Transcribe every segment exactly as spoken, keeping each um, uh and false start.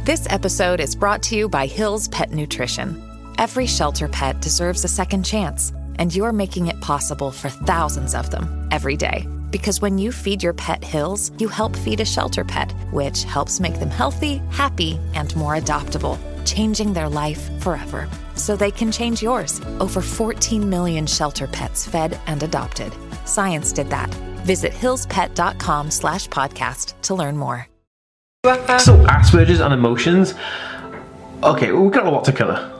This episode is brought to you by Hill's Pet Nutrition. Every shelter pet deserves a second chance, and you're making it possible for thousands of them every day. Because when you feed your pet Hill's, you help feed a shelter pet, which helps make them healthy, happy, and more adoptable, changing their life forever. So they can change yours. Over fourteen million shelter pets fed and adopted. Science did that. Visit hillspet.com slash podcast to learn more. So, Asperger's and emotions. Okay, we've got a lot to cover.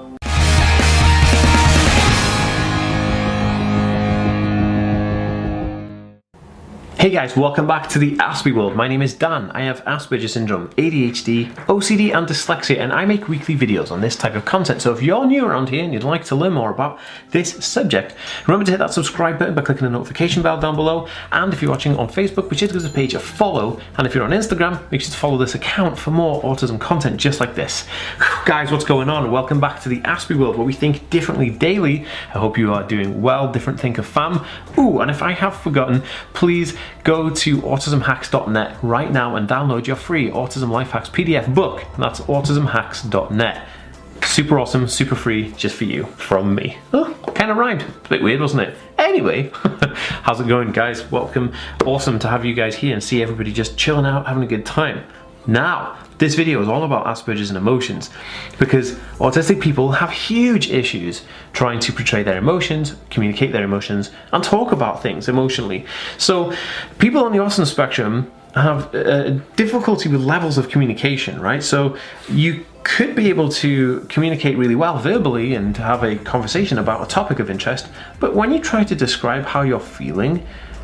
Hey guys, welcome back to the Aspie World. My name is Dan. I have Asperger's syndrome, A D H D, O C D and dyslexia, and I make weekly videos on this type of content. So if you're new around here and you'd like to learn more about this subject, remember to hit that subscribe button by clicking the notification bell down below. And if you're watching on Facebook, be sure to give the page a follow. And if you're on Instagram, make sure to follow this account for more autism content just like this. Guys, what's going on? Welcome back to the Aspie World, where we think differently daily. I hope you are doing well, different thinker fam. Ooh, and if I have forgotten, please go to autism hacks dot net right now and download your free Autism Life Hacks P D F book. That's autism hacks dot net. Super awesome, super free, just for you, from me. Oh, kind of rhymed. A bit weird, wasn't it? Anyway, how's it going, guys? Welcome. Awesome to have you guys here and see everybody just chilling out, having a good time. Now, this video is all about Asperger's and emotions, because autistic people have huge issues trying to portray their emotions, communicate their emotions, and talk about things emotionally. So people on the autism spectrum have uh, difficulty with levels of communication, right? So you could be able to communicate really well verbally and have a conversation about a topic of interest, but when you try to describe how you're feeling,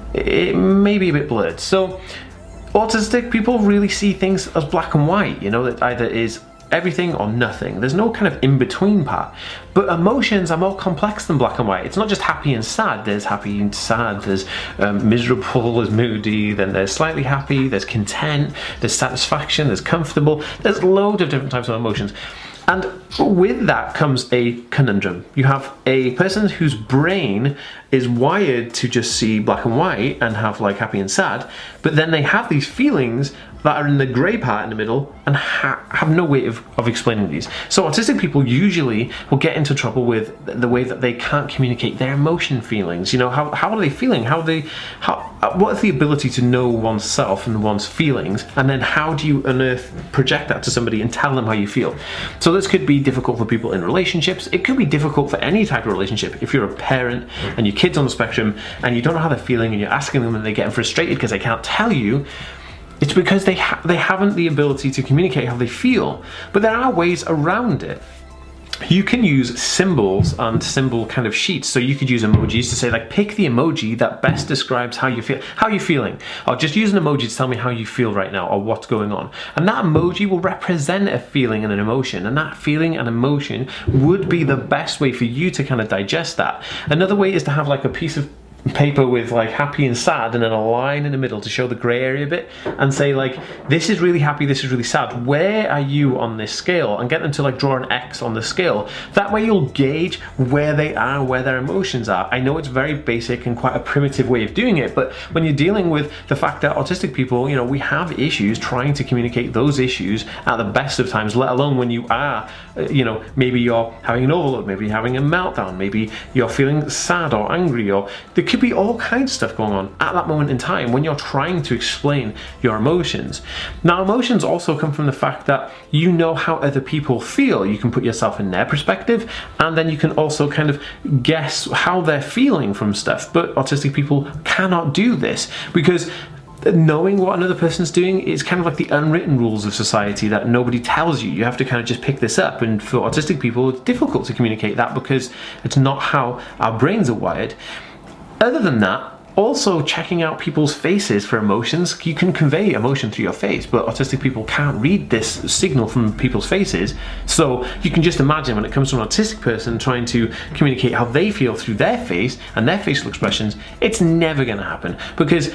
it may be a bit blurred. So autistic people really see things as black and white, you know, that either is everything or nothing. There's no kind of in-between part. But emotions are more complex than black and white. It's not just happy and sad. There's happy and sad, there's um, miserable, there's moody, then there's slightly happy, there's content, there's satisfaction, there's comfortable. There's loads of different types of emotions. And with that comes a conundrum. You have a person whose brain is wired to just see black and white and have like happy and sad, but then they have these feelings that are in the grey part in the middle and ha have no way of, of explaining these. So autistic people usually will get into trouble with the way that they can't communicate their emotion feelings. You know, how, how are they feeling? How are they, how, what is the ability to know oneself and one's feelings? And then how do you unearth, project that to somebody and tell them how you feel? So this could be difficult for people in relationships. It could be difficult for any type of relationship. If you're a parent and your kid's on the spectrum and you don't know how they're feeling and you're asking them and they're getting frustrated because they can't tell you, it's because they, ha they haven't the ability to communicate how they feel. But there are ways around it. You can use symbols and symbol kind of sheets. So you could use emojis to say, like, pick the emoji that best describes how you feel. How are you feeling? Or just use an emoji to tell me how you feel right now or what's going on. And that emoji will represent a feeling and an emotion. And that feeling and emotion would be the best way for you to kind of digest that. Another way is to have like a piece of paper with like happy and sad and then a line in the middle to show the grey area bit and say like, this is really happy, this is really sad, where are you on this scale? And get them to like draw an X on the scale. That way you'll gauge where they are, where their emotions are. I know it's very basic and quite a primitive way of doing it, but when you're dealing with the fact that autistic people, you know, we have issues trying to communicate those issues at the best of times, let alone when you are, you know, maybe you're having an overload, maybe you're having a meltdown, maybe you're feeling sad or angry, or there could be all kinds of stuff going on at that moment in time when you're trying to explain your emotions. Now, emotions also come from the fact that you know how other people feel. You can put yourself in their perspective, and then you can also kind of guess how they're feeling from stuff. But autistic people cannot do this because knowing what another person's doing is kind of like the unwritten rules of society that nobody tells you. You have to kind of just pick this up, and for autistic people it's difficult to communicate that because it's not how our brains are wired. Other than that, also checking out people's faces for emotions. You can convey emotion through your face, but autistic people can't read this signal from people's faces. So you can just imagine when it comes to an autistic person trying to communicate how they feel through their face and their facial expressions, it's never going to happen, because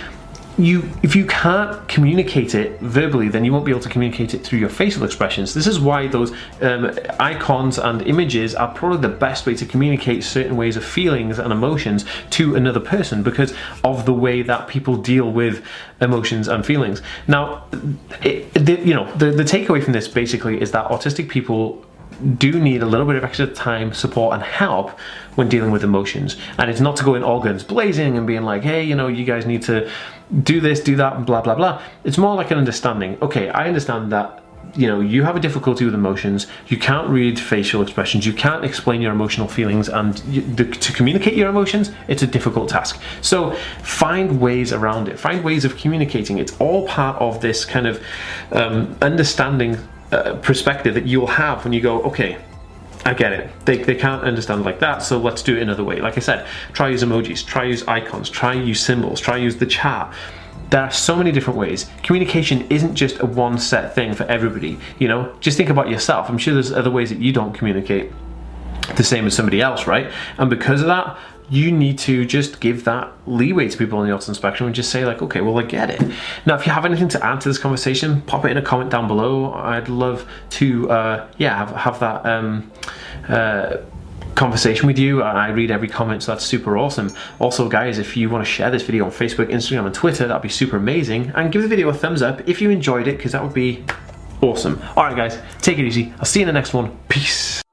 you, if you can't communicate it verbally, then you won't be able to communicate it through your facial expressions. This is why those um, icons and images are probably the best way to communicate certain ways of feelings and emotions to another person, because of the way that people deal with emotions and feelings. Now, it, the, you know, the, the takeaway from this basically is that autistic people do need a little bit of extra time, support and help when dealing with emotions. And it's not to go in all guns blazing and being like, hey, you know, you guys need to do this, do that, and blah, blah, blah. It's more like an understanding. Okay, I understand that, you know, you have a difficulty with emotions, you can't read facial expressions, you can't explain your emotional feelings, and you, the, to communicate your emotions, it's a difficult task. So find ways around it, find ways of communicating. It's all part of this kind of um, understanding uh, perspective that you'll have when you go, okay, I get it. They, they can't understand like that, so let's do it another way. Like I said, try use emojis, try use icons, try use symbols, try use the chat. There are so many different ways. Communication isn't just a one set thing for everybody, you know? Just think about yourself. I'm sure there's other ways that you don't communicate the same as somebody else, right? And because of that, you need to just give that leeway to people on the autism spectrum and just say like, okay, well, I get it. Now, if you have anything to add to this conversation, pop it in a comment down below. I'd love to, uh, yeah, have, have that um, uh, conversation with you. I read every comment, so that's super awesome. Also, guys, if you want to share this video on Facebook, Instagram, and Twitter, that'd be super amazing. And give the video a thumbs up if you enjoyed it, because that would be awesome. All right, guys, take it easy. I'll see you in the next one. Peace.